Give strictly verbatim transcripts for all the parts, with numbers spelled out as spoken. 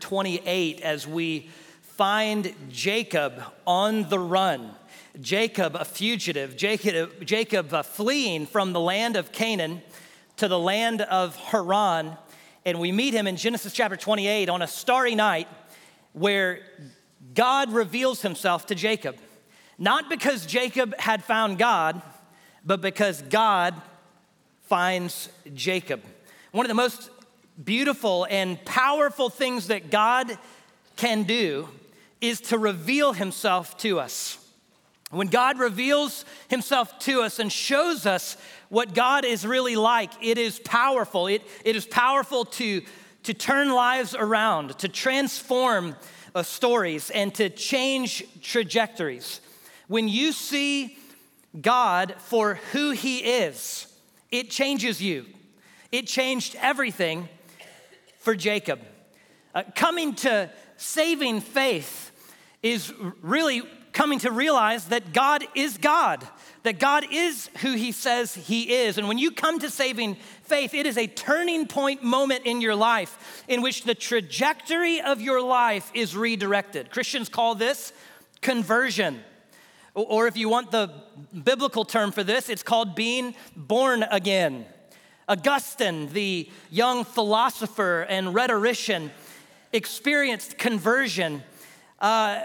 twenty-eight as we find Jacob on the run. Jacob, a fugitive, Jacob, Jacob uh, fleeing from the land of Canaan to the land of Haran. And we meet him in Genesis chapter twenty-eight on a starry night where God reveals himself to Jacob. Not because Jacob had found God, but because God finds Jacob. One of the most beautiful and powerful things that God can do is to reveal himself to us. When God reveals himself to us and shows us what God is really like, it is powerful. It, it is powerful to, to turn lives around, to transform uh, stories, and to change trajectories. When you see God for who he is, it changes you. It changed everything for Jacob. Uh, coming to saving faith is really coming to realize that God is God, that God is who he says he is. And when you come to saving faith, it is a turning point moment in your life in which the trajectory of your life is redirected. Christians call this conversion. Or if you want the biblical term for this, it's called being born again. Augustine, the young philosopher and rhetorician, experienced conversion uh,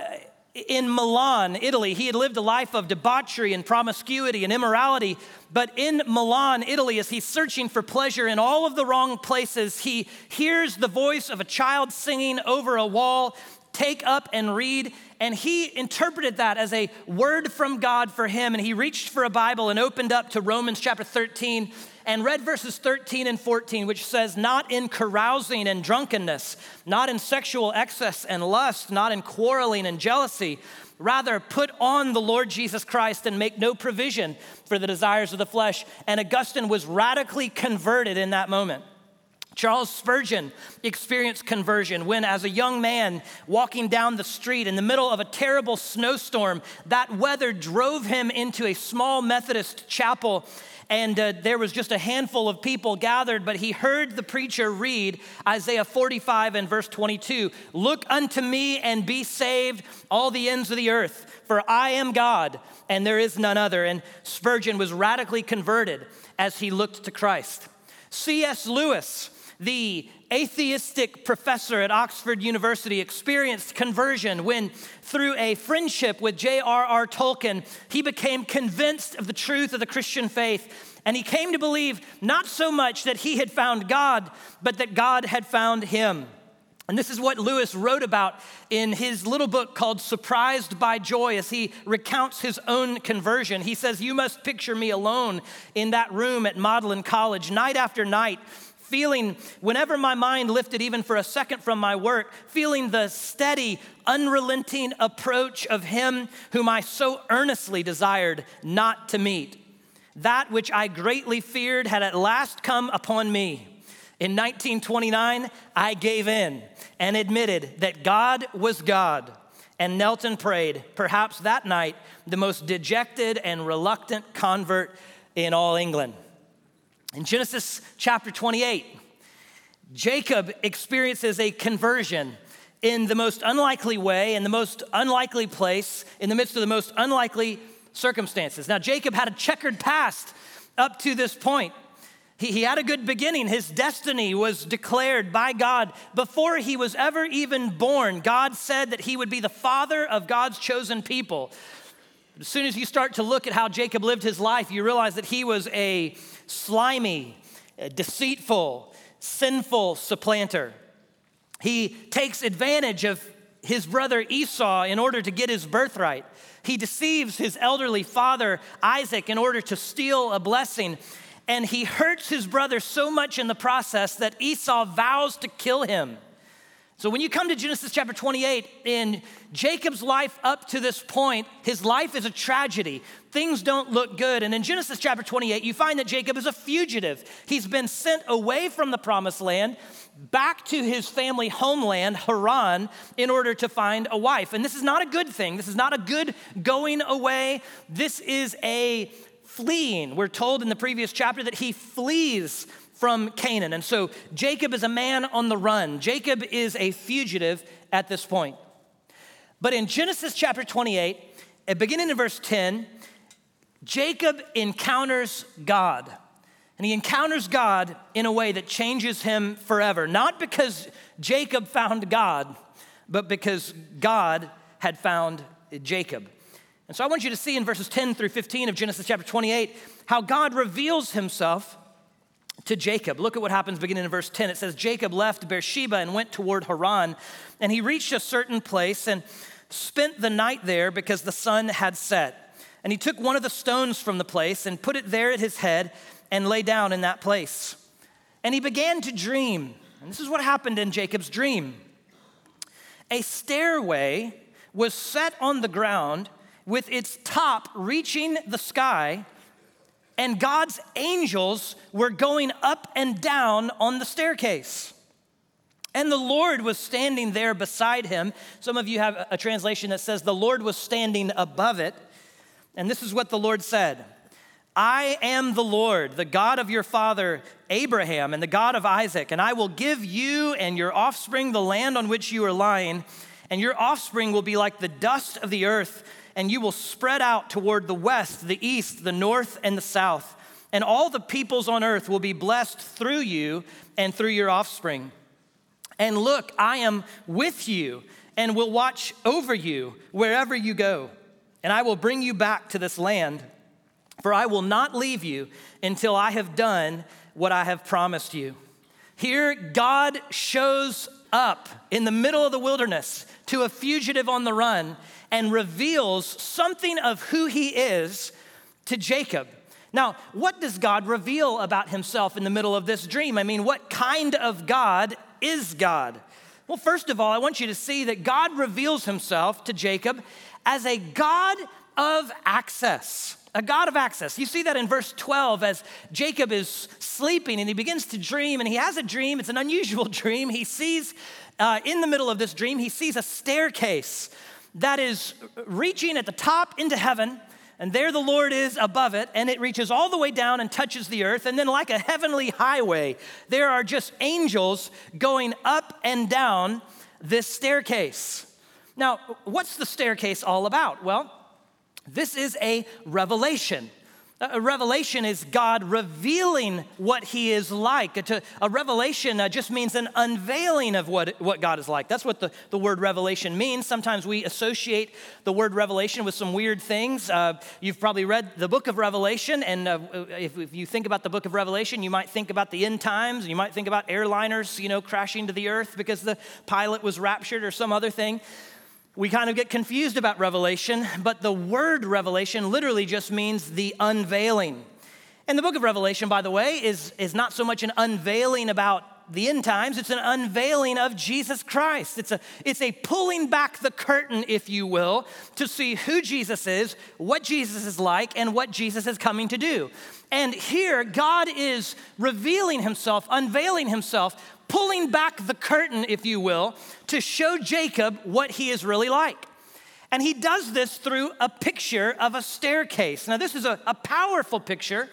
in Milan, Italy. He had lived a life of debauchery and promiscuity and immorality, but in Milan, Italy, as he's searching for pleasure in all of the wrong places, he hears the voice of a child singing over a wall, "Take up and read," and he interpreted that as a word from God for him, and he reached for a Bible and opened up to Romans chapter thirteen and read verses thirteen and fourteen, which says, "Not in carousing and drunkenness, not in sexual excess and lust, not in quarreling and jealousy. Rather, put on the Lord Jesus Christ and make no provision for the desires of the flesh." And Augustine was radically converted in that moment. Charles Spurgeon experienced conversion when, as a young man walking down the street in the middle of a terrible snowstorm, that weather drove him into a small Methodist chapel. And uh, there was just a handful of people gathered, but he heard the preacher read Isaiah forty-five and verse twenty-two. "Look unto me and be saved, all the ends of the earth, for I am God, and there is none other." And Spurgeon was radically converted as he looked to Christ. C S Lewis, the atheistic professor at Oxford University, experienced conversion when, through a friendship with J R R Tolkien, he became convinced of the truth of the Christian faith. And he came to believe not so much that he had found God, but that God had found him. And this is what Lewis wrote about in his little book called Surprised by Joy as he recounts his own conversion. He says, "You must picture me alone in that room at Magdalen College, night after night, feeling, whenever my mind lifted even for a second from my work, feeling the steady, unrelenting approach of him whom I so earnestly desired not to meet. That which I greatly feared had at last come upon me. In nineteen twenty-nine, I gave in and admitted that God was God and knelt and prayed, perhaps that night, the most dejected and reluctant convert in all England." In Genesis chapter twenty-eight, Jacob experiences a conversion in the most unlikely way, in the most unlikely place, in the midst of the most unlikely circumstances. Now, Jacob had a checkered past up to this point. He, he had a good beginning. His destiny was declared by God before he was ever even born. God said that he would be the father of God's chosen people. As soon as you start to look at how Jacob lived his life, you realize that he was a slimy, deceitful, sinful supplanter. He takes advantage of his brother Esau in order to get his birthright. He deceives his elderly father Isaac in order to steal a blessing. And he hurts his brother so much in the process that Esau vows to kill him. So when you come to Genesis chapter twenty-eight, in Jacob's life up to this point, his life is a tragedy. Things don't look good. And in Genesis chapter twenty-eight, you find that Jacob is a fugitive. He's been sent away from the promised land back to his family homeland, Haran, in order to find a wife. And this is not a good thing. This is not a good going away. This is a fleeing. We're told in the previous chapter that he flees from Canaan. And so Jacob is a man on the run. Jacob is a fugitive at this point. But in Genesis chapter twenty-eight, beginning in verse ten, Jacob encounters God. And he encounters God in a way that changes him forever. Not because Jacob found God, but because God had found Jacob. And so I want you to see in verses ten through fifteen of Genesis chapter twenty-eight how God reveals himself to Jacob. Look at what happens beginning in verse ten. It says, Jacob left Beersheba and went toward Haran, and he reached a certain place and spent the night there because the sun had set. And he took one of the stones from the place and put it there at his head and lay down in that place. And he began to dream. And this is what happened in Jacob's dream. A stairway was set on the ground with its top reaching the sky, and God's angels were going up and down on the staircase. And the Lord was standing there beside him. Some of you have a translation that says the Lord was standing above it. And this is what the Lord said. I am the Lord, the God of your father Abraham and the God of Isaac, and I will give you and your offspring the land on which you are lying, and your offspring will be like the dust of the earth, and you will spread out toward the west, the east, the north, and the south. And all the peoples on earth will be blessed through you and through your offspring. And look, I am with you and will watch over you wherever you go. And I will bring you back to this land, for I will not leave you until I have done what I have promised you. Here, God shows up in the middle of the wilderness to a fugitive on the run and reveals something of who he is to Jacob. Now, what does God reveal about himself in the middle of this dream? I mean, what kind of God is God? Well, first of all, I want you to see that God reveals himself to Jacob as a God of access. A God of access. You see that in verse twelve as Jacob is sleeping and he begins to dream, and he has a dream. It's an unusual dream. He sees, uh, in the middle of this dream, he sees a staircase that is reaching at the top into heaven, and there the Lord is above it, and it reaches all the way down and touches the earth, and then like a heavenly highway, there are just angels going up and down this staircase. Now, what's the staircase all about? Well, this is a revelation. A revelation is God revealing what he is like. A, a revelation uh, just means an unveiling of what, what God is like. That's what the, the word revelation means. Sometimes we associate the word revelation with some weird things. Uh, you've probably read the book of Revelation, and uh, if, if you think about the book of Revelation, you might think about the end times. You might think about airliners, you know, crashing to the earth because the pilot was raptured or some other thing. We kind of get confused about revelation, but the word revelation literally just means the unveiling. And the book of Revelation, by the way, is, is not so much an unveiling about the end times, it's an unveiling of Jesus Christ. It's a, it's a pulling back the curtain, if you will, to see who Jesus is, what Jesus is like, and what Jesus is coming to do. And here, God is revealing himself, unveiling himself, pulling back the curtain, if you will, to show Jacob what he is really like. And he does this through a picture of a staircase. Now, this is a, a powerful picture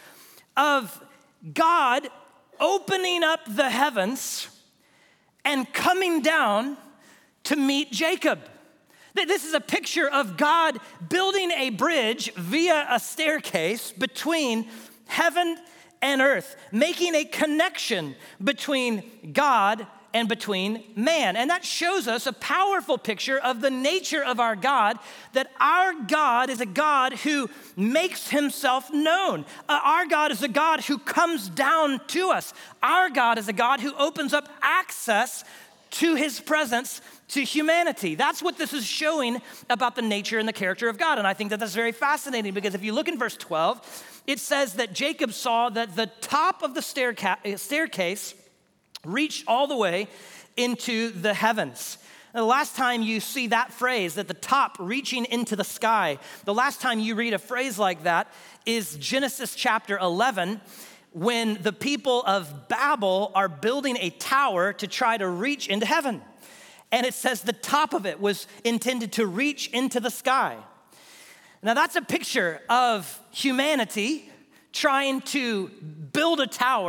of God opening up the heavens and coming down to meet Jacob. This is a picture of God building a bridge via a staircase between heaven and earth, making a connection between God and between man. And that shows us a powerful picture of the nature of our God, that our God is a God who makes himself known. Uh, our God is a God who comes down to us. Our God is a God who opens up access to his presence to humanity. That's what this is showing about the nature and the character of God. And I think that that's very fascinating, because if you look in verse twelve, it says that Jacob saw that the top of the stairca- staircase reached all the way into the heavens. And the last time you see that phrase, that the top reaching into the sky, the last time you read a phrase like that is Genesis chapter eleven, when the people of Babel are building a tower to try to reach into heaven. And it says the top of it was intended to reach into the sky. Now that's a picture of humanity trying to build a tower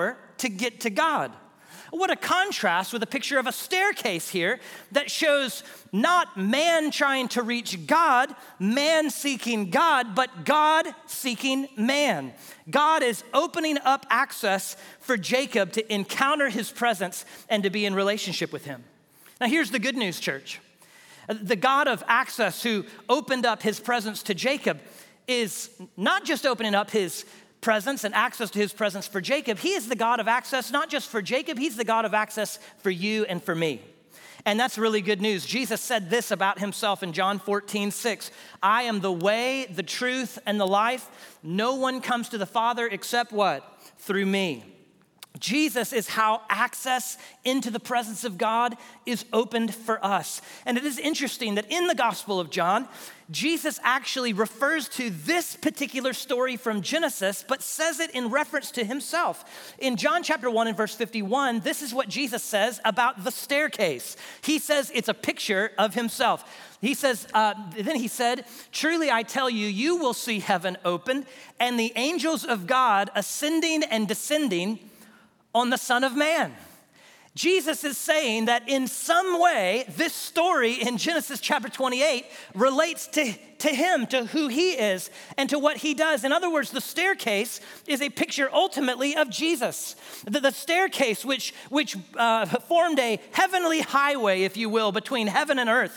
to get to God. What a contrast with a picture of a staircase here that shows not man trying to reach God, man seeking God, but God seeking man. God is opening up access for Jacob to encounter his presence and to be in relationship with him. Now here's the good news, church. The God of access who opened up his presence to Jacob is not just opening up his presence and access to his presence for Jacob. He is the God of access, not just for Jacob, he's the God of access for you and for me. And that's really good news. Jesus said this about himself in John fourteen six. I am the way, the truth, and the life. No one comes to the Father except what? Through me. Jesus is how access into the presence of God is opened for us. And it is interesting that in the Gospel of John, Jesus actually refers to this particular story from Genesis, but says it in reference to himself. In John chapter one and verse fifty-one, this is what Jesus says about the staircase. He says it's a picture of himself. He says, uh, then he said, truly I tell you, you will see heaven open and the angels of God ascending and descending on the Son of Man. Jesus is saying that in some way, this story in Genesis chapter twenty-eight relates to, to him, to who he is, and to what he does. In other words, the staircase is a picture ultimately of Jesus. The, the staircase, which, which uh, formed a heavenly highway, if you will, between heaven and earth,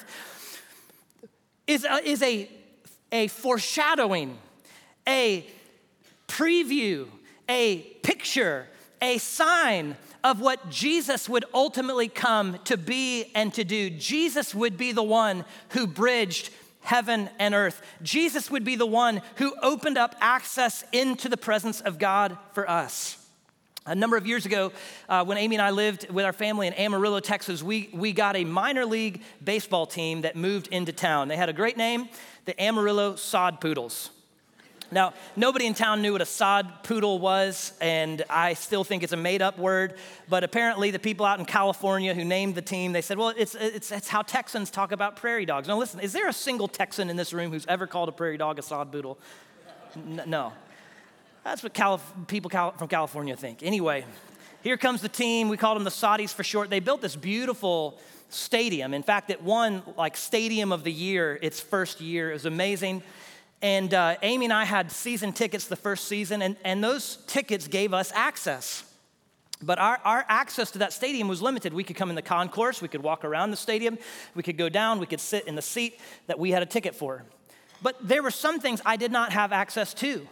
is a, is a, a foreshadowing, a preview, a picture, a sign of what Jesus would ultimately come to be and to do. Jesus would be the one who bridged heaven and earth. Jesus would be the one who opened up access into the presence of God for us. A number of years ago, uh, when Amy and I lived with our family in Amarillo, Texas, we, we got a minor league baseball team that moved into town. They had a great name, the Amarillo Sod Poodles. Now, nobody in town knew what a sod poodle was, and I still think it's a made-up word, but apparently the people out in California who named the team, they said, well, it's, it's, it's how Texans talk about prairie dogs. Now, listen, is there a single Texan in this room who's ever called a prairie dog a sod poodle? N- no. That's what Calif- people Cal- from California think. Anyway, here comes the team. We called them the Soddies for short. They built this beautiful stadium. In fact, it won like Stadium of the Year its first year. It was amazing. And uh, Amy and I had season tickets the first season, and, and those tickets gave us access. But our, our access to that stadium was limited. We could come in the concourse, we could walk around the stadium, we could go down, we could sit in the seat that we had a ticket for. But there were some things I did not have access to.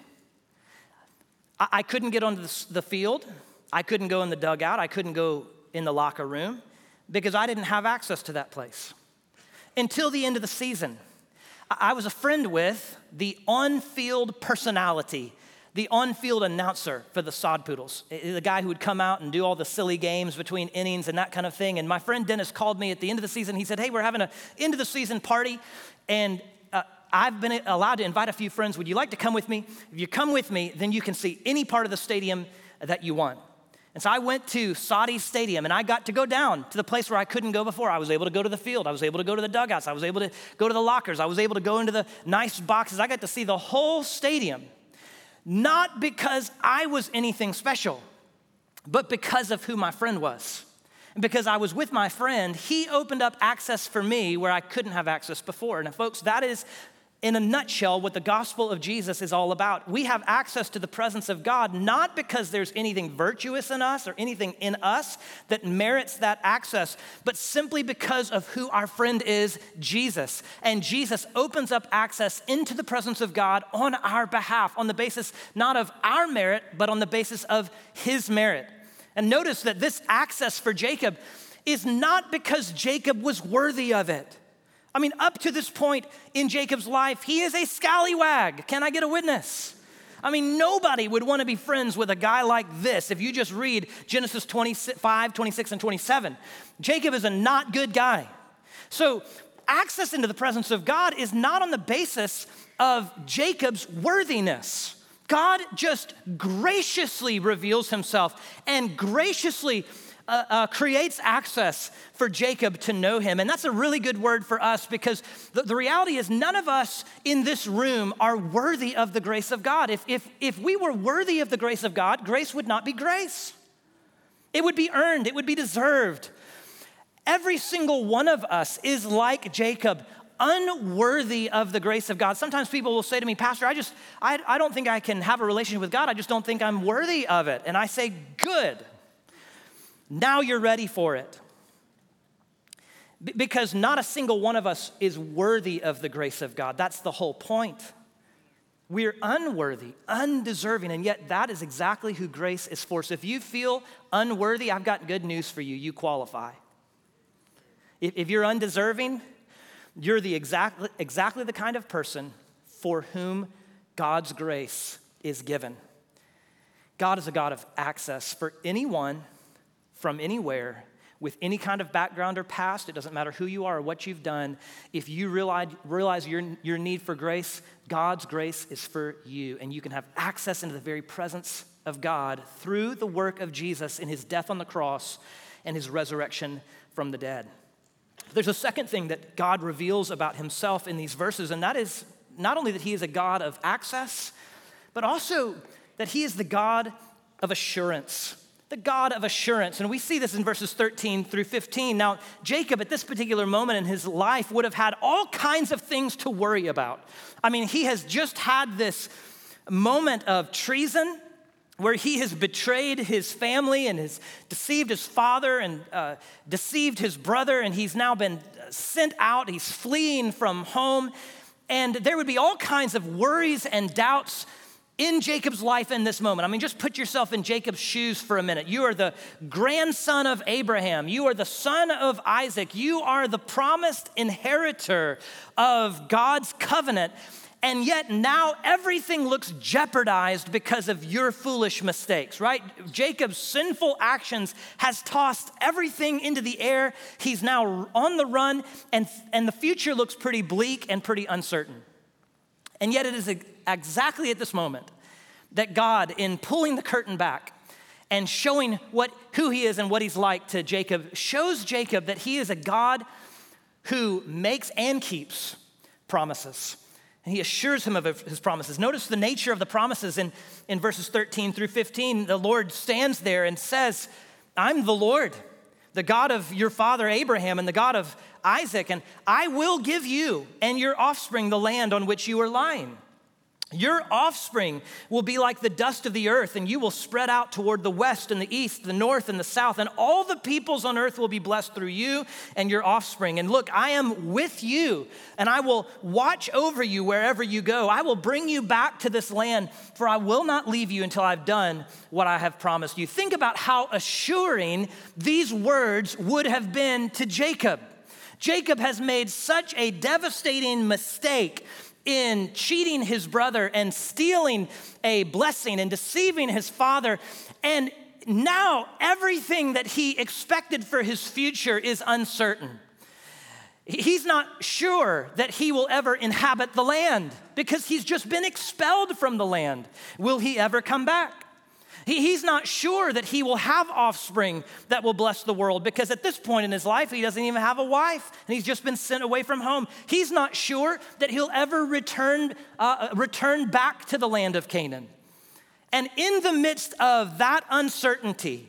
I, I couldn't get onto the, the field, I couldn't go in the dugout, I couldn't go in the locker room, because I didn't have access to that place. Until the end of the season, I was a friend with the on-field personality, the on-field announcer for the Sod Poodles, the guy who would come out and do all the silly games between innings and that kind of thing. And my friend Dennis called me at the end of the season. He said, hey, we're having an end-of-the-season party, and uh, I've been allowed to invite a few friends. Would you like to come with me? If you come with me, then you can see any part of the stadium that you want. And so I went to Saudi Stadium, and I got to go down to the place where I couldn't go before. I was able to go to the field. I was able to go to the dugouts. I was able to go to the lockers. I was able to go into the nice boxes. I got to see the whole stadium, not because I was anything special, but because of who my friend was. And because I was with my friend, he opened up access for me where I couldn't have access before. Now, folks, that is, in a nutshell, what the gospel of Jesus is all about. We have access to the presence of God, not because there's anything virtuous in us or anything in us that merits that access, but simply because of who our friend is, Jesus. And Jesus opens up access into the presence of God on our behalf, on the basis not of our merit, but on the basis of his merit. And notice that this access for Jacob is not because Jacob was worthy of it. I mean, up to this point in Jacob's life, he is a scallywag. Can I get a witness? I mean, nobody would want to be friends with a guy like this if you just read Genesis twenty-five, twenty-six, and twenty-seven. Jacob is a not good guy. So access into the presence of God is not on the basis of Jacob's worthiness. God just graciously reveals himself and graciously Uh, uh, creates access for Jacob to know him. And that's a really good word for us, because the, the reality is none of us in this room are worthy of the grace of God. If, if, if we were worthy of the grace of God, grace would not be grace. It would be earned, it would be deserved. Every single one of us is like Jacob, unworthy of the grace of God. Sometimes people will say to me, Pastor, I just, I, I don't think I can have a relationship with God. I just don't think I'm worthy of it. And I say, good. Now you're ready for it. B- because not a single one of us is worthy of the grace of God. That's the whole point. We're unworthy, undeserving, and yet that is exactly who grace is for. So if you feel unworthy, I've got good news for you. You qualify. If, if you're undeserving, you're the exactly, exactly the kind of person for whom God's grace is given. God is a God of access for anyone from anywhere with any kind of background or past. It doesn't matter who you are or what you've done. If you realize, realize your, your need for grace, God's grace is for you. And you can have access into the very presence of God through the work of Jesus in his death on the cross and his resurrection from the dead. There's a second thing that God reveals about himself in these verses, and that is not only that he is a God of access, but also that he is the God of assurance. The God of assurance. And we see this in verses thirteen through fifteen. Now, Jacob at this particular moment in his life would have had all kinds of things to worry about. I mean, he has just had this moment of treason where he has betrayed his family and has deceived his father and uh, deceived his brother, and he's now been sent out. He's fleeing from home. And there would be all kinds of worries and doubts in Jacob's life in this moment. I mean, just put yourself in Jacob's shoes for a minute. You are the grandson of Abraham. You are the son of Isaac. You are the promised inheritor of God's covenant. And yet now everything looks jeopardized because of your foolish mistakes, right? Jacob's sinful actions has tossed everything into the air. He's now on the run, and, and the future looks pretty bleak and pretty uncertain. And yet it is exactly at this moment that God, in pulling the curtain back and showing what who he is and what he's like to Jacob, shows Jacob that he is a God who makes and keeps promises. And he assures him of his promises. Notice the nature of the promises in, in verses thirteen through fifteen. The Lord stands there and says, I'm the Lord, the God of your father Abraham and the God of Isaac, and I will give you and your offspring the land on which you are lying. Your offspring will be like the dust of the earth, and you will spread out toward the west and the east, the north and the south, and all the peoples on earth will be blessed through you and your offspring. And look, I am with you, and I will watch over you wherever you go. I will bring you back to this land, for I will not leave you until I've done what I have promised you. Think about how assuring these words would have been to Jacob. Jacob has made such a devastating mistake in cheating his brother and stealing a blessing and deceiving his father. And now everything that he expected for his future is uncertain. He's not sure that he will ever inhabit the land because he's just been expelled from the land. Will he ever come back? He, he's not sure that he will have offspring that will bless the world because at this point in his life, he doesn't even have a wife and he's just been sent away from home. He's not sure that he'll ever return, uh, return back to the land of Canaan. And in the midst of that uncertainty,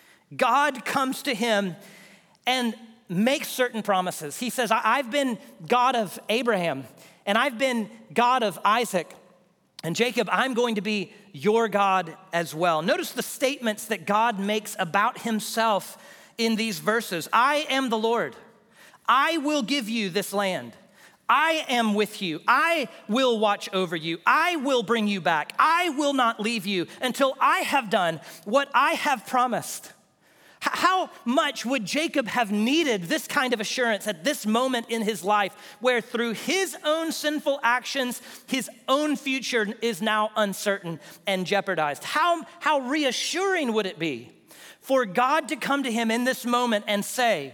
God comes to him and makes certain promises. He says, I've been God of Abraham and I've been God of Isaac. And Jacob, I'm going to be your God as well. Notice the statements that God makes about himself in these verses. I am the Lord. I will give you this land. I am with you. I will watch over you. I will bring you back. I will not leave you until I have done what I have promised. How much would Jacob have needed this kind of assurance at this moment in his life where through his own sinful actions, his own future is now uncertain and jeopardized? How, how reassuring would it be for God to come to him in this moment and say,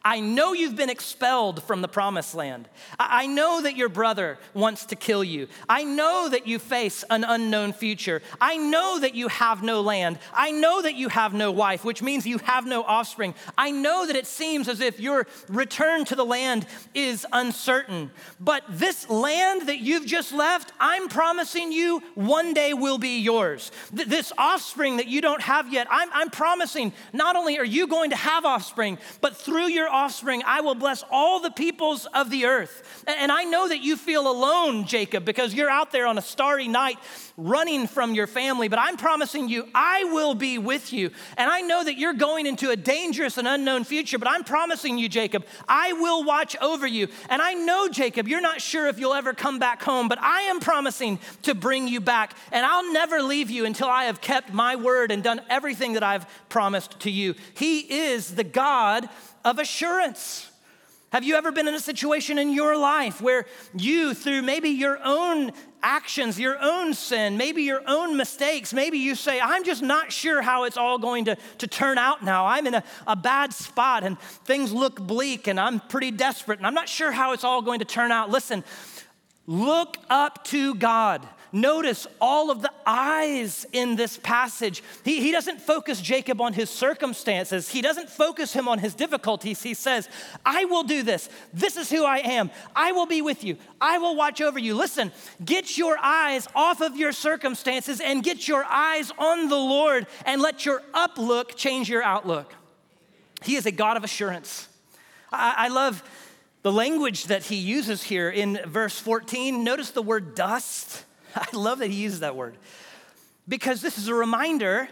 I know you've been expelled from the promised land. I know that your brother wants to kill you. I know that you face an unknown future. I know that you have no land. I know that you have no wife, which means you have no offspring. I know that it seems as if your return to the land is uncertain. But this land that you've just left, I'm promising you one day will be yours. Th- this offspring that you don't have yet, I'm, I'm promising not only are you going to have offspring, but through your offspring, I will bless all the peoples of the earth. And I know that you feel alone, Jacob, because you're out there on a starry night running from your family, but I'm promising you, I will be with you. And I know that you're going into a dangerous and unknown future, but I'm promising you, Jacob, I will watch over you. And I know, Jacob, you're not sure if you'll ever come back home, but I am promising to bring you back. And I'll never leave you until I have kept my word and done everything that I've promised to you. He is the God of assurance. Have you ever been in a situation in your life where you, through maybe your own actions, your own sin, maybe your own mistakes, maybe you say, I'm just not sure how it's all going to, to turn out now. I'm in a, a bad spot and things look bleak and I'm pretty desperate and I'm not sure how it's all going to turn out. Listen, look up to God. Notice all of the eyes in this passage. He, he doesn't focus Jacob on his circumstances. He doesn't focus him on his difficulties. He says, I will do this. This is who I am. I will be with you. I will watch over you. Listen, get your eyes off of your circumstances and get your eyes on the Lord and let your uplook change your outlook. He is a God of assurance. I, I love the language that he uses here in verse fourteen. Notice the word dust. I love that he uses that word because this is a reminder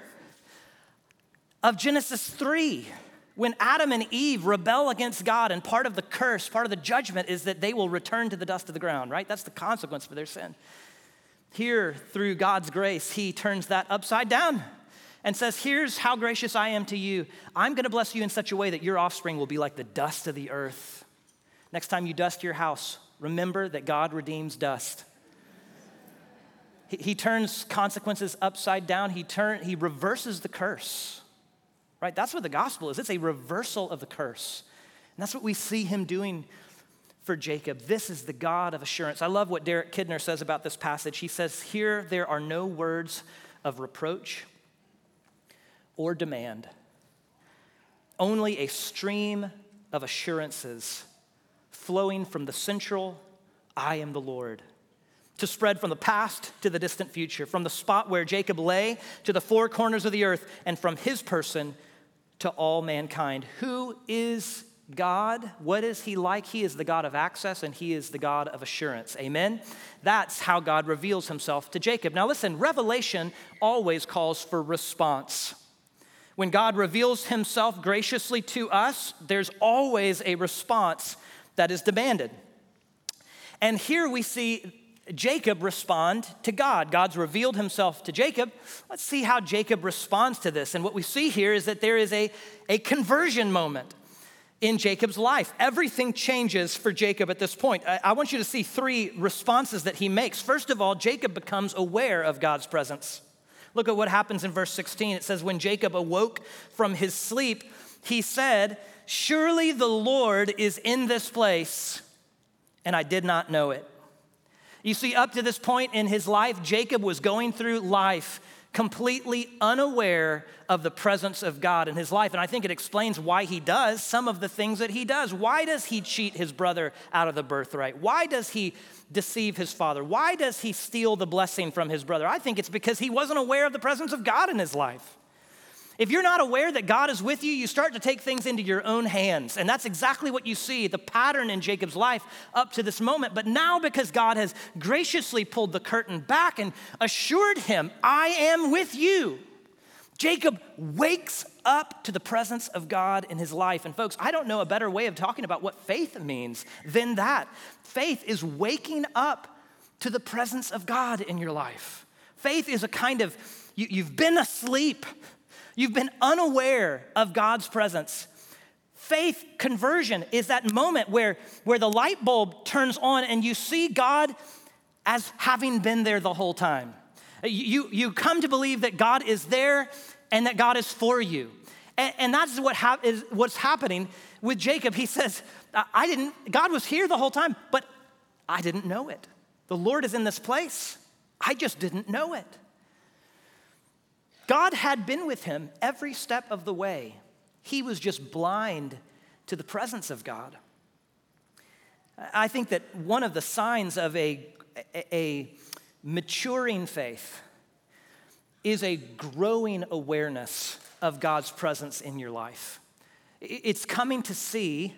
of Genesis three, when Adam and Eve rebel against God, and part of the curse, part of the judgment is that they will return to the dust of the ground, right? That's the consequence for their sin. Here, through God's grace, he turns that upside down and says, here's how gracious I am to you. I'm gonna bless you in such a way that your offspring will be like the dust of the earth. Next time you dust your house, remember that God redeems dust. He turns consequences upside down. He turn, he reverses the curse, right? That's what the gospel is. It's a reversal of the curse. And that's what we see him doing for Jacob. This is the God of assurance. I love what Derek Kidner says about this passage. He says, here there are no words of reproach or demand, only a stream of assurances flowing from the central, I am the Lord, to spread from the past to the distant future, from the spot where Jacob lay to the four corners of the earth, and from his person to all mankind. Who is God? What is he like? He is the God of access, and he is the God of assurance. Amen? That's how God reveals himself to Jacob. Now listen, revelation always calls for response. When God reveals himself graciously to us, there's always a response that is demanded. And here we see Jacob respond to God. God's revealed himself to Jacob. Let's see how Jacob responds to this. And what we see here is that there is a, a conversion moment in Jacob's life. Everything changes for Jacob at this point. I, I want you to see three responses that he makes. First of all, Jacob becomes aware of God's presence. Look at what happens in verse sixteen. It says, when Jacob awoke from his sleep, he said, surely the Lord is in this place, and I did not know it. You see, up to this point in his life, Jacob was going through life completely unaware of the presence of God in his life. And I think it explains why he does some of the things that he does. Why does he cheat his brother out of the birthright? Why does he deceive his father? Why does he steal the blessing from his brother? I think it's because he wasn't aware of the presence of God in his life. If you're not aware that God is with you, you start to take things into your own hands. And that's exactly what you see, the pattern in Jacob's life up to this moment. But now, because God has graciously pulled the curtain back and assured him, I am with you, Jacob wakes up to the presence of God in his life. And folks, I don't know a better way of talking about what faith means than that. Faith is waking up to the presence of God in your life. Faith is a kind of, you, you've been asleep. You've been unaware of God's presence. Faith conversion is that moment where, where the light bulb turns on and you see God as having been there the whole time. You, you come to believe that God is there and that God is for you. And, and that's what hap- is what's happening with Jacob, he says, I didn't, God was here the whole time, but I didn't know it. The Lord is in this place. I just didn't know it. God had been with him every step of the way. He was just blind to the presence of God. I think that one of the signs of a, a maturing faith is a growing awareness of God's presence in your life. It's coming to see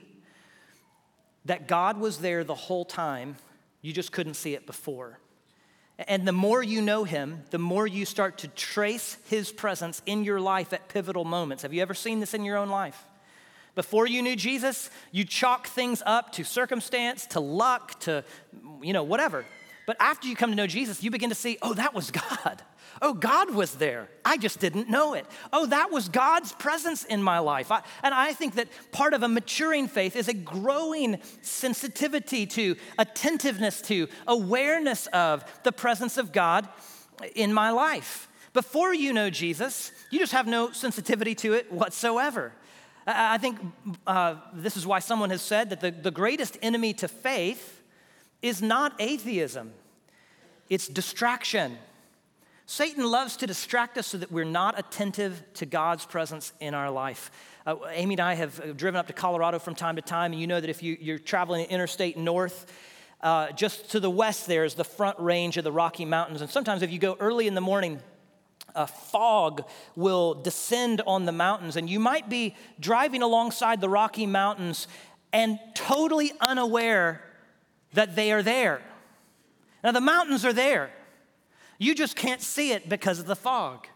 that God was there the whole time. You just couldn't see it before. And the more you know him, the more you start to trace his presence in your life at pivotal moments. Have you ever seen this in your own life? Before you knew Jesus, you chalk things up to circumstance, to luck, to, you know, whatever. But after you come to know Jesus, you begin to see, oh, that was God. Oh, God was there. I just didn't know it. Oh, that was God's presence in my life. I, and I think that part of a maturing faith is a growing sensitivity to, attentiveness to, awareness of the presence of God in my life. Before you know Jesus, you just have no sensitivity to it whatsoever. I, I think uh, this is why someone has said that the, the greatest enemy to faith is not atheism, it's distraction. Satan loves to distract us so that we're not attentive to God's presence in our life. Uh, Amy and I have driven up to Colorado from time to time, and you know that if you, you're traveling interstate north, uh, just to the west there is the front range of the Rocky Mountains. And sometimes if you go early in the morning, a fog will descend on the mountains, and you might be driving alongside the Rocky Mountains and totally unaware that they are there. Now, the mountains are there. You just can't see it because of the fog.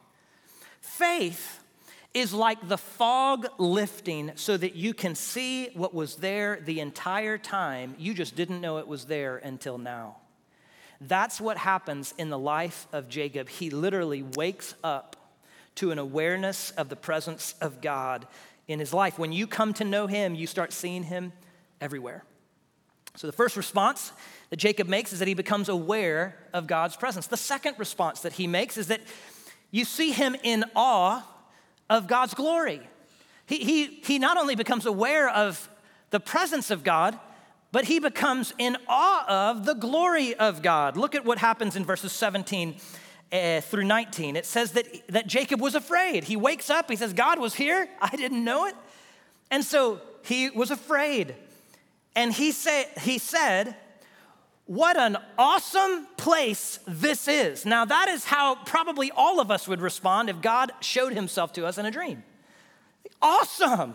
Faith is like the fog lifting so that you can see what was there the entire time. You just didn't know it was there until now. That's what happens in the life of Jacob. He literally wakes up to an awareness of the presence of God in his life. When you come to know him, you start seeing him everywhere. So the first response that Jacob makes is that he becomes aware of God's presence. The second response that he makes is that you see him in awe of God's glory. He, he, he not only becomes aware of the presence of God, but he becomes in awe of the glory of God. Look at what happens in verses seventeen uh, through nineteen. It says that, that Jacob was afraid. He wakes up, he says, God was here, I didn't know it. And so he was afraid. And he, say, he said, what an awesome place this is. Now, that is how probably all of us would respond if God showed himself to us in a dream. Awesome.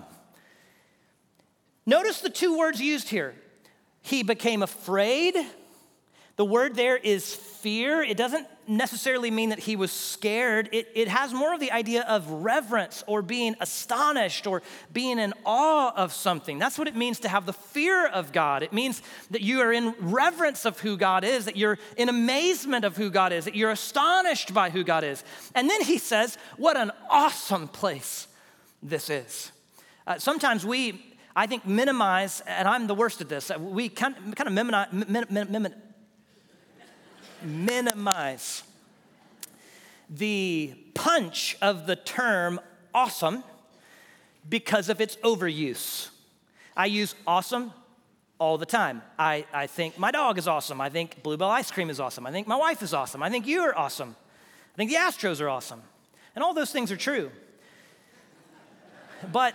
Notice the two words used here. He became afraid. The word there is fear. It doesn't necessarily mean that he was scared. It, it has more of the idea of reverence or being astonished or being in awe of something. That's what it means to have the fear of God. It means that you are in reverence of who God is, that you're in amazement of who God is, that you're astonished by who God is. And then he says, what an awesome place this is. Uh, sometimes we, I think, minimize, and I'm the worst at this, we kind of, kind of minimize, min, min, min, minimize the punch of the term awesome because of its overuse. I use awesome all the time. I, I think my dog is awesome. I think Bluebell ice cream is awesome. I think my wife is awesome. I think you are awesome. I think the Astros are awesome. And all those things are true. But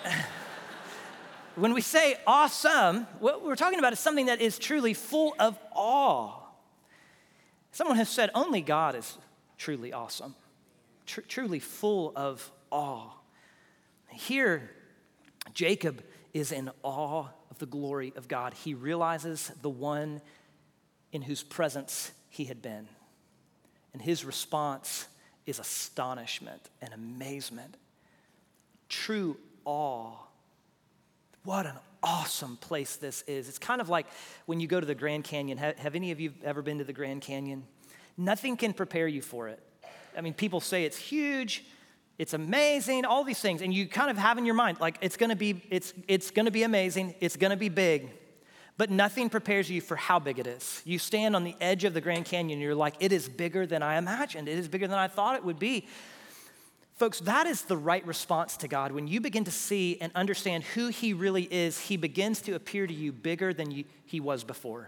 when we say awesome, what we're talking about is something that is truly full of awe. Someone has said only God is truly awesome, tr- truly full of awe. Here, Jacob is in awe of the glory of God. He realizes the one in whose presence he had been. And his response is astonishment and amazement, true awe. What an awesome place this is. It's kind of like when you go to the Grand Canyon. Have, have any of you ever been to the Grand Canyon? Nothing can prepare you for it. I mean, people say it's huge, it's amazing, all these things, and you kind of have in your mind, like, it's gonna be, it's, it's gonna be amazing, it's gonna be big, but nothing prepares you for how big it is. You stand on the edge of the Grand Canyon, and you're like, it is bigger than I imagined, it is bigger than I thought it would be. Folks, that is the right response to God. When you begin to see and understand who he really is, he begins to appear to you bigger than you, he was before.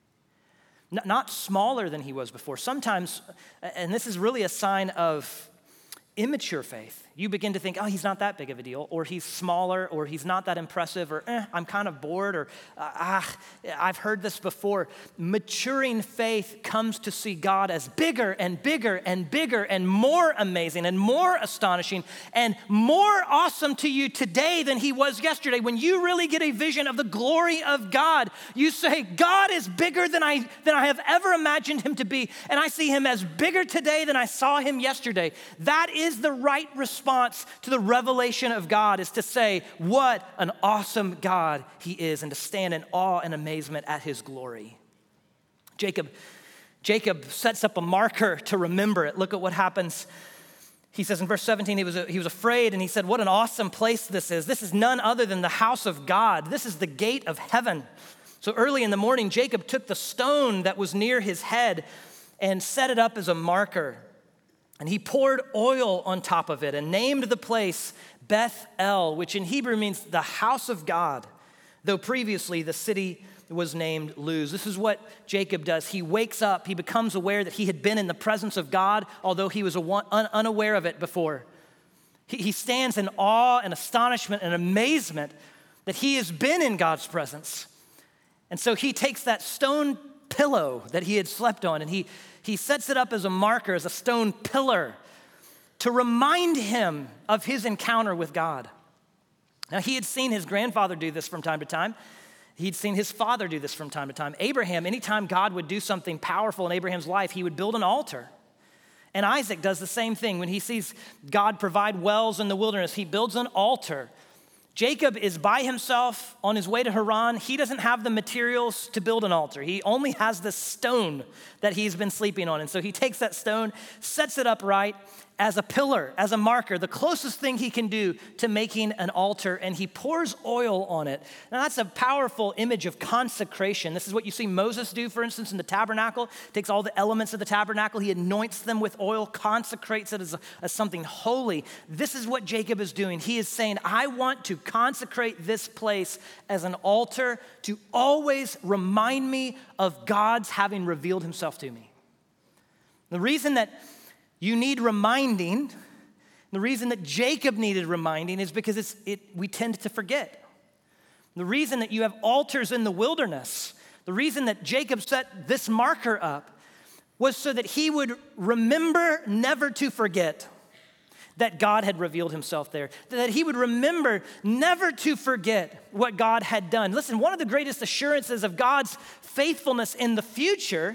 N- not smaller than he was before. Sometimes, and this is really a sign of immature faith, you begin to think, oh, he's not that big of a deal, or he's smaller, or he's not that impressive, or eh, I'm kind of bored, or ah, I've heard this before. Maturing faith comes to see God as bigger and bigger and bigger and more amazing and more astonishing and more awesome to you today than he was yesterday. When you really get a vision of the glory of God, you say, God is bigger than I, than I have ever imagined him to be, and I see him as bigger today than I saw him yesterday. That is the right response to the revelation of God, is to say, what an awesome God he is, and to stand in awe and amazement at his glory. Jacob, Jacob sets up a marker to remember it. Look at what happens. He says in verse seventeen, he was, he was afraid, and he said, what an awesome place this is. This is none other than the house of God. This is the gate of heaven. So early in the morning, Jacob took the stone that was near his head and set it up as a marker. And he poured oil on top of it and named the place Beth-el, which in Hebrew means the house of God, though previously the city was named Luz. This is what Jacob does. He wakes up, he becomes aware that he had been in the presence of God, although he was unaware of it before. He stands in awe and astonishment and amazement that he has been in God's presence. And so he takes that stone pillow that he had slept on, and he He sets it up as a marker, as a stone pillar, to remind him of his encounter with God. Now, he had seen his grandfather do this from time to time. He'd seen his father do this from time to time. Abraham, anytime God would do something powerful in Abraham's life, he would build an altar. And Isaac does the same thing. When he sees God provide wells in the wilderness, he builds an altar. Jacob is by himself on his way to Haran. He doesn't have the materials to build an altar. He only has this stone that he's been sleeping on. And so he takes that stone, sets it up right as a pillar, as a marker, the closest thing he can do to making an altar, and he pours oil on it. Now that's a powerful image of consecration. This is what you see Moses do, for instance, in the tabernacle. Takes all the elements of the tabernacle, he anoints them with oil, consecrates it as, a, as something holy. This is what Jacob is doing. He is saying, I want to consecrate this place as an altar to always remind me of God's having revealed himself to me. The reason that you need reminding, the reason that Jacob needed reminding is because it's, it, we tend to forget. The reason that you have altars in the wilderness, the reason that Jacob set this marker up was so that he would remember never to forget that God had revealed himself there, that he would remember never to forget what God had done. Listen, one of the greatest assurances of God's faithfulness in the future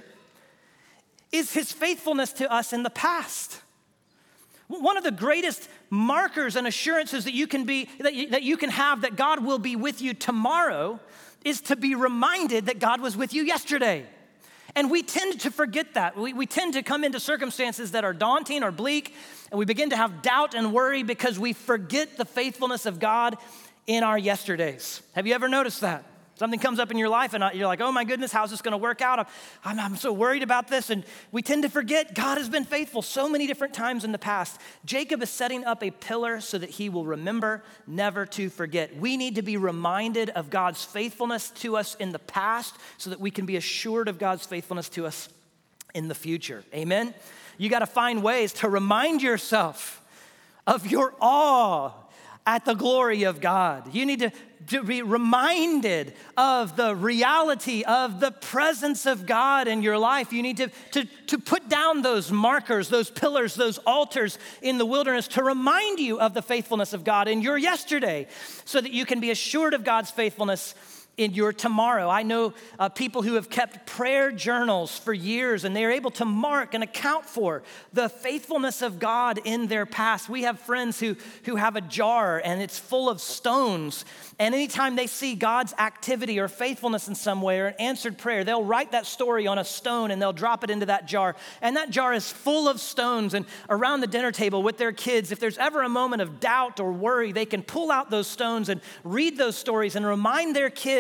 is his faithfulness to us in the past. One of the greatest markers and assurances that you can be that you, that you can have that God will be with you tomorrow is to be reminded that God was with you yesterday. And we tend to forget that. We, we tend to come into circumstances that are daunting or bleak, and we begin to have doubt and worry because we forget the faithfulness of God in our yesterdays. Have you ever noticed that? Something comes up in your life and you're like, oh my goodness, how's this gonna work out? I'm, I'm so worried about this. And we tend to forget God has been faithful so many different times in the past. Jacob is setting up a pillar so that he will remember never to forget. We need to be reminded of God's faithfulness to us in the past so that we can be assured of God's faithfulness to us in the future. Amen? You gotta find ways to remind yourself of your awe at the glory of God. You need to, to be reminded of the reality of the presence of God in your life. You need to, to, to put down those markers, those pillars, those altars in the wilderness to remind you of the faithfulness of God in your yesterday so that you can be assured of God's faithfulness in your tomorrow. I know uh, people who have kept prayer journals for years, and they're able to mark and account for the faithfulness of God in their past. We have friends who, who have a jar, and it's full of stones, and anytime they see God's activity or faithfulness in some way or an answered prayer, they'll write that story on a stone, and they'll drop it into that jar, and that jar is full of stones. And around the dinner table with their kids, if there's ever a moment of doubt or worry, they can pull out those stones and read those stories and remind their kids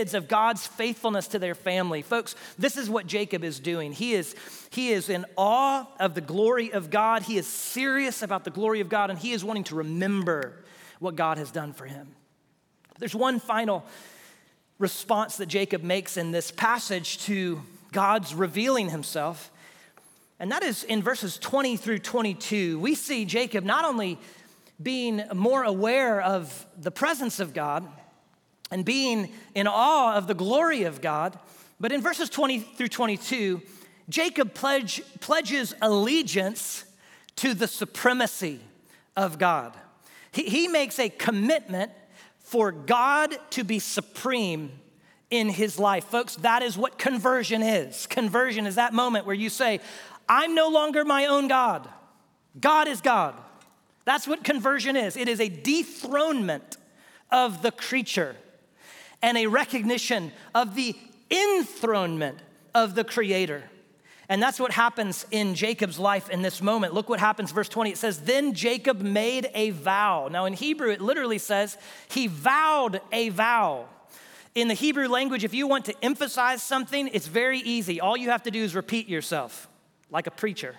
kids of God's faithfulness to their family. Folks, this is what Jacob is doing. He is, he is in awe of the glory of God. He is serious about the glory of God, and he is wanting to remember what God has done for him. There's one final response that Jacob makes in this passage to God's revealing himself, and that is in verses twenty through twenty-two. We see Jacob not only being more aware of the presence of God and being in awe of the glory of God, but in verses twenty through twenty-two, Jacob pledge, pledges allegiance to the supremacy of God. He, he makes a commitment for God to be supreme in his life. Folks, that is what conversion is. Conversion is that moment where you say, I'm no longer my own God. God is God. That's what conversion is. It is a dethronement of the creature and a recognition of the enthronement of the Creator. And that's what happens in Jacob's life in this moment. Look what happens, verse twenty. It says, then Jacob made a vow. Now in Hebrew, it literally says he vowed a vow. In the Hebrew language, if you want to emphasize something, it's very easy. All you have to do is repeat yourself, like a preacher.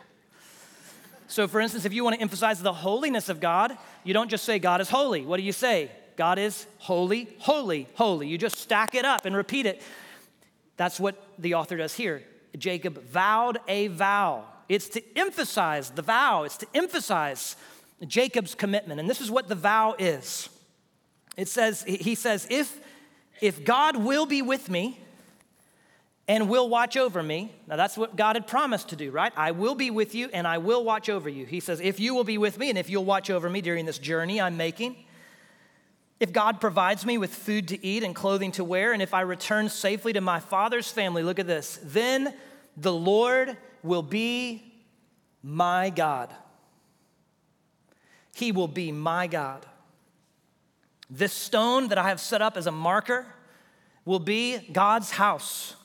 So for instance, if you want to emphasize the holiness of God, you don't just say God is holy. What do you say? God is holy, holy, holy. You just stack it up and repeat it. That's what the author does here. Jacob vowed a vow. It's to emphasize the vow. It's to emphasize Jacob's commitment. And this is what the vow is. It says, he says, if, if God will be with me and will watch over me. Now that's what God had promised to do, right? I will be with you and I will watch over you. He says, if you will be with me and if you'll watch over me during this journey I'm making, if God provides me with food to eat and clothing to wear, and if I return safely to my father's family, look at this, then the Lord will be my God. He will be my God. This stone that I have set up as a marker will be God's house,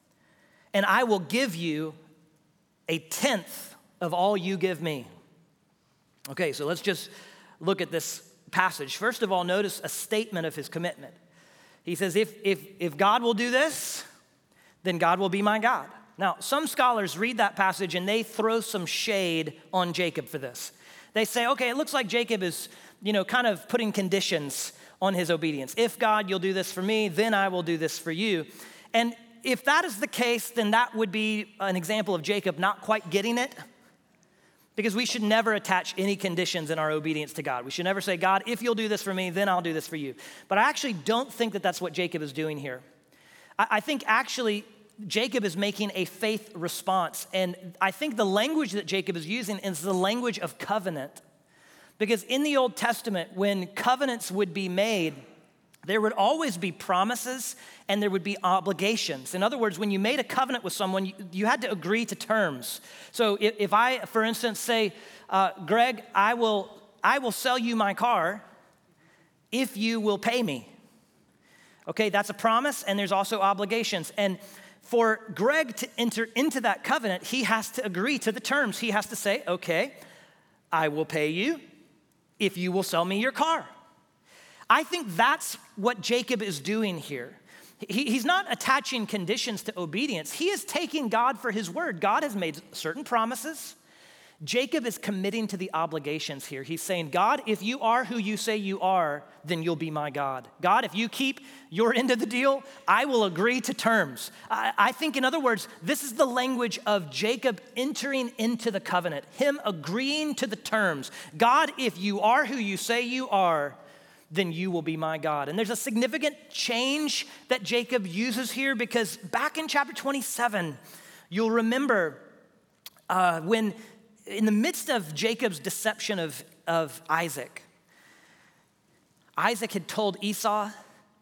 and I will give you a tenth of all you give me. Okay, so let's just look at this passage. First of all, notice a statement of his commitment. He says, if, if, if God will do this, then God will be my God. Now, some scholars read that passage and they throw some shade on Jacob for this. They say, okay, it looks like Jacob is, you know, kind of putting conditions on his obedience. If God, you'll do this for me, then I will do this for you. And if that is the case, then that would be an example of Jacob not quite getting it. Because we should never attach any conditions in our obedience to God. We should never say, God, if you'll do this for me, then I'll do this for you. But I actually don't think that that's what Jacob is doing here. I, I think actually Jacob is making a faith response. And I think the language that Jacob is using is the language of covenant. Because in the Old Testament, when covenants would be made, there would always be promises and there would be obligations. In other words, when you made a covenant with someone, you, you had to agree to terms. So if, if I, for instance, say, uh, Greg, I will, I will sell you my car if you will pay me. Okay, that's a promise, and there's also obligations. And for Greg to enter into that covenant, he has to agree to the terms. He has to say, okay, I will pay you if you will sell me your car. I think that's what Jacob is doing here. He, he's not attaching conditions to obedience. He is taking God for his word. God has made certain promises. Jacob is committing to the obligations here. He's saying, God, if you are who you say you are, then you'll be my God. God, if you keep your end of the deal, I will agree to terms. I, I think, in other words, this is the language of Jacob entering into the covenant, him agreeing to the terms. God, if you are who you say you are, then you will be my God. And there's a significant change that Jacob uses here, because back in chapter twenty-seven, you'll remember uh, when in the midst of Jacob's deception of, of Isaac, Isaac had told Esau,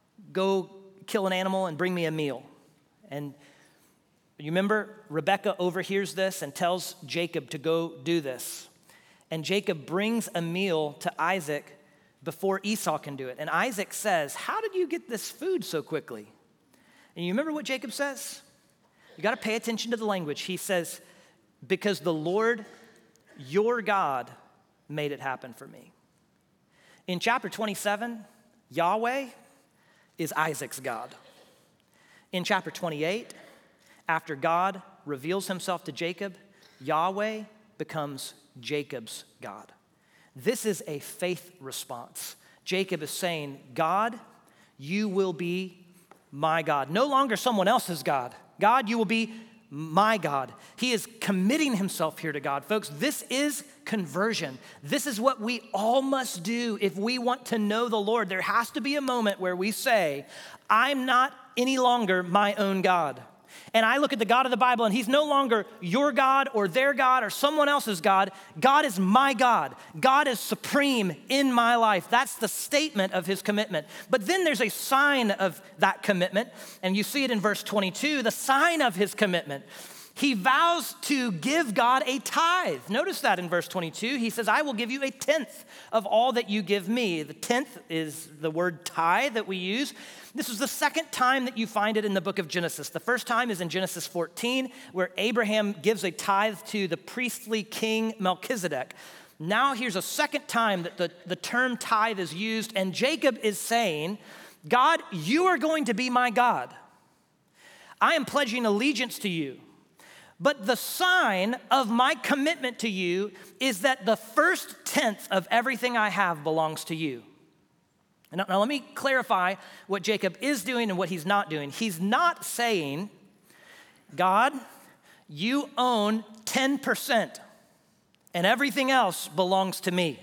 go kill an animal and bring me a meal. And you remember Rebekah overhears this and tells Jacob to go do this. And Jacob brings a meal to Isaac before Esau can do it. And Isaac says, how did you get this food so quickly? And you remember what Jacob says? You got to pay attention to the language. He says, because the Lord, your God, made it happen for me. In chapter twenty-seven, Yahweh is Isaac's God. In chapter twenty-eight, after God reveals himself to Jacob, Yahweh becomes Jacob's God. This is a faith response. Jacob is saying, God, you will be my God. No longer someone else's God. God, you will be my God. He is committing himself here to God. Folks, this is conversion. This is what we all must do if we want to know the Lord. There has to be a moment where we say, I'm not any longer my own God. And I look at the God of the Bible, and he's no longer your God or their God or someone else's God. God is my God. God is supreme in my life. That's the statement of his commitment. But then there's a sign of that commitment, and you see it in verse twenty-two, the sign of his commitment. He vows to give God a tithe. Notice that in verse twenty-two. He says, I will give you a tenth of all that you give me. The tenth is the word tithe that we use. This is the second time that you find it in the book of Genesis. The first time is in Genesis fourteen, where Abraham gives a tithe to the priestly king Melchizedek. Now here's a second time that the, the term tithe is used, and Jacob is saying, God, you are going to be my God. I am pledging allegiance to you. But the sign of my commitment to you is that the first tenth of everything I have belongs to you. Now, now let me clarify what Jacob is doing and what he's not doing. He's not saying, God, you own ten percent and everything else belongs to me.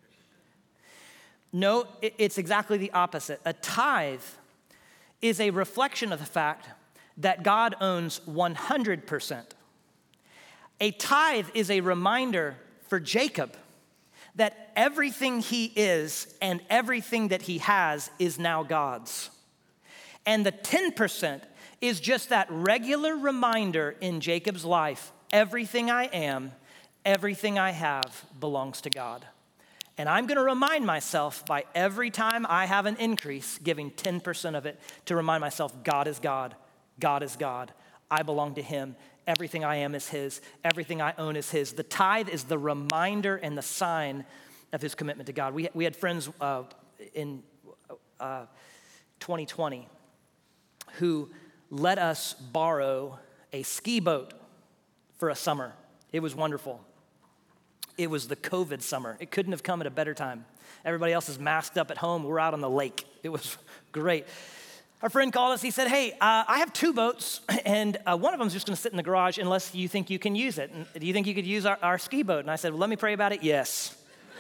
No, it's exactly the opposite. A tithe is a reflection of the fact that God owns one hundred percent. A tithe is a reminder for Jacob that everything he is and everything that he has is now God's. And the ten percent is just that regular reminder in Jacob's life, everything I am, everything I have belongs to God. And I'm gonna remind myself by every time I have an increase, giving ten percent of it to remind myself, God is God, God is God, I belong to him. Everything I am is his. Everything I own is his. The tithe is the reminder and the sign of his commitment to God. We, we had friends uh, in uh, twenty twenty who let us borrow a ski boat for a summer. It was wonderful. It was the COVID summer. It couldn't have come at a better time. Everybody else is masked up at home. We're out on the lake. It was great. Our friend called us. He said, hey, uh, I have two boats, and uh, one of them is just going to sit in the garage unless you think you can use it. And do you think you could use our, our ski boat? And I said, well, let me pray about it. Yes.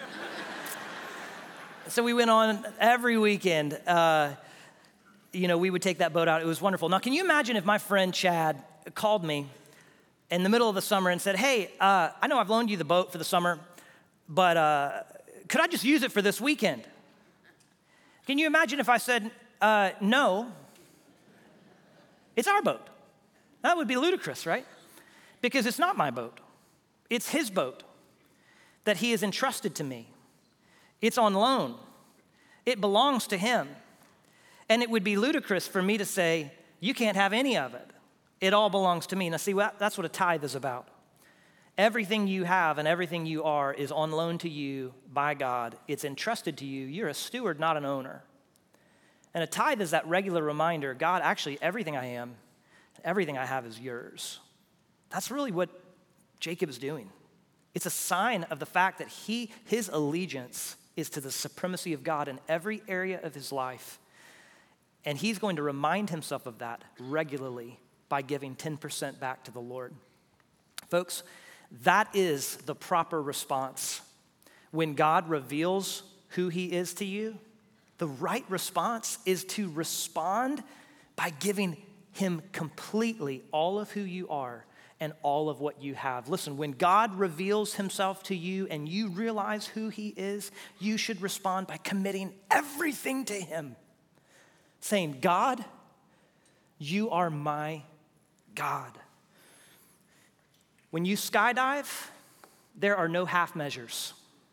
So we went on every weekend. Uh, you know, we would take that boat out. It was wonderful. Now, can you imagine if my friend Chad called me in the middle of the summer and said, hey, uh, I know I've loaned you the boat for the summer, but uh, could I just use it for this weekend? Can you imagine if I said, Uh, no, it's our boat? That would be ludicrous, right? Because it's not my boat. It's his boat that he has entrusted to me. It's on loan. It belongs to him. And it would be ludicrous for me to say, you can't have any of it. It all belongs to me. Now see, that's what a tithe is about. Everything you have and everything you are is on loan to you by God. It's entrusted to you. You're a steward, not an owner. And a tithe is that regular reminder, God, actually, everything I am, everything I have is yours. That's really what Jacob is doing. It's a sign of the fact that he, his allegiance is to the supremacy of God in every area of his life. And he's going to remind himself of that regularly by giving ten percent back to the Lord. Folks, that is the proper response. When God reveals who he is to you, the right response is to respond by giving him completely all of who you are and all of what you have. Listen, when God reveals himself to you and you realize who he is, you should respond by committing everything to him, saying, God, you are my God. When you skydive, there are no half measures.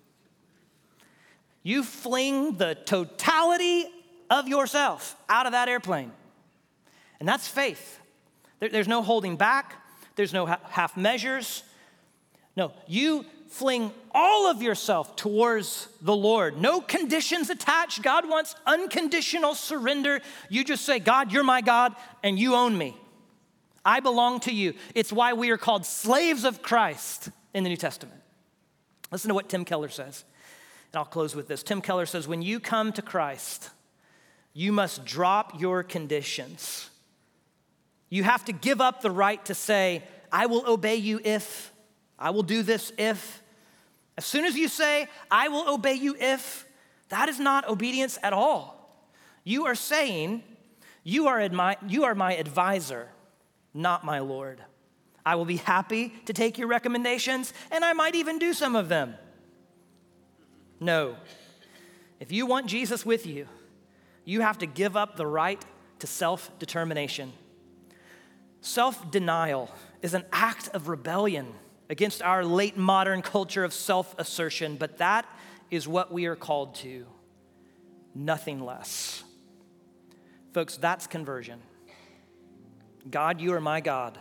You fling the totality of yourself out of that airplane. And that's faith. There, there's no holding back. There's no ha- half measures. No, you fling all of yourself towards the Lord. No conditions attached. God wants unconditional surrender. You just say, God, you're my God, and you own me. I belong to you. It's why we are called slaves of Christ in the New Testament. Listen to what Tim Keller says, and I'll close with this. Tim Keller says, when you come to Christ, you must drop your conditions. You have to give up the right to say, I will obey you if, I will do this if. As soon as you say, I will obey you if, that is not obedience at all. You are saying, you are, admi- you are my advisor, not my Lord. I will be happy to take your recommendations, and I might even do some of them. No. If you want Jesus with you, you have to give up the right to self-determination. Self-denial is an act of rebellion against our late modern culture of self-assertion, but that is what we are called to, nothing less. Folks, that's conversion. God, you are my God.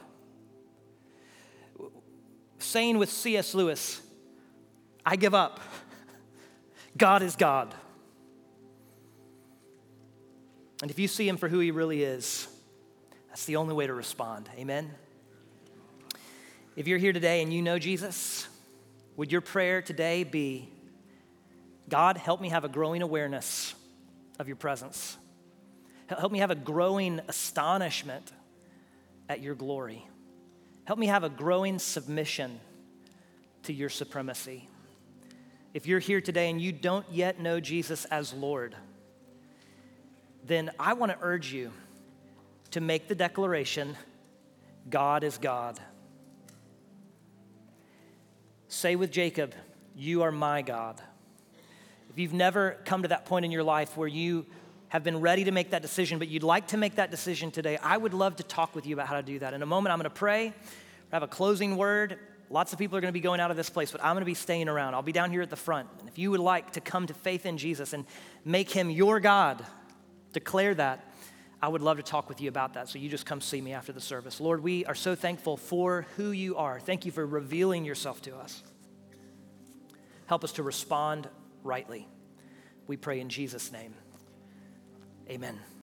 Saying with C S Lewis, I give up. God is God. And if you see him for who he really is, that's the only way to respond. Amen? If you're here today and you know Jesus, would your prayer today be, God, help me have a growing awareness of your presence. Help me have a growing astonishment at your glory. Help me have a growing submission to your supremacy. If you're here today and you don't yet know Jesus as Lord, then I want to urge you to make the declaration, God is God. Say with Jacob, you are my God. If you've never come to that point in your life where you have been ready to make that decision, but you'd like to make that decision today, I would love to talk with you about how to do that. In a moment, I'm going to pray. I have a closing word. Lots of people are going to be going out of this place, but I'm going to be staying around. I'll be down here at the front. And if you would like to come to faith in Jesus and make him your God, declare that, I would love to talk with you about that. So you just come see me after the service. Lord, we are so thankful for who you are. Thank you for revealing yourself to us. Help us to respond rightly. We pray in Jesus' name. Amen.